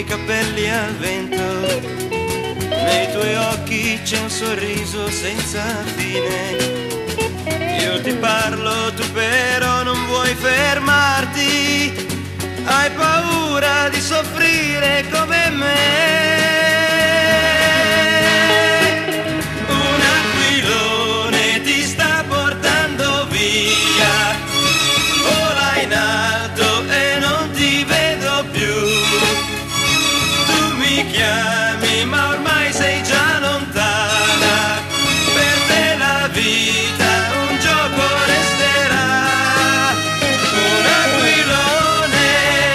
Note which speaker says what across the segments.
Speaker 1: tuoi capelli al vento, nei tuoi occhi c'è un sorriso senza fine. Io ti parlo, tu però non vuoi fermarti, hai paura di soffrire come me. Un aquilone ti sta portando via, vola in alto e non ti vedo più. Tu mi chiami ma ormai sei già lontana, per te la vita un gioco resterà. Un aquilone.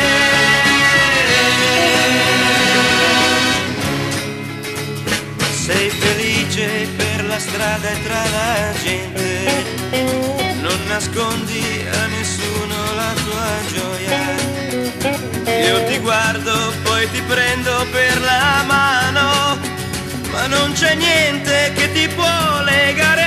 Speaker 1: Sei felice per la strada e tra la gente, non nascondi a nessuno la tua gioia. Io ti guardo, poi ti prendo per la mano, ma non c'è niente che ti può legare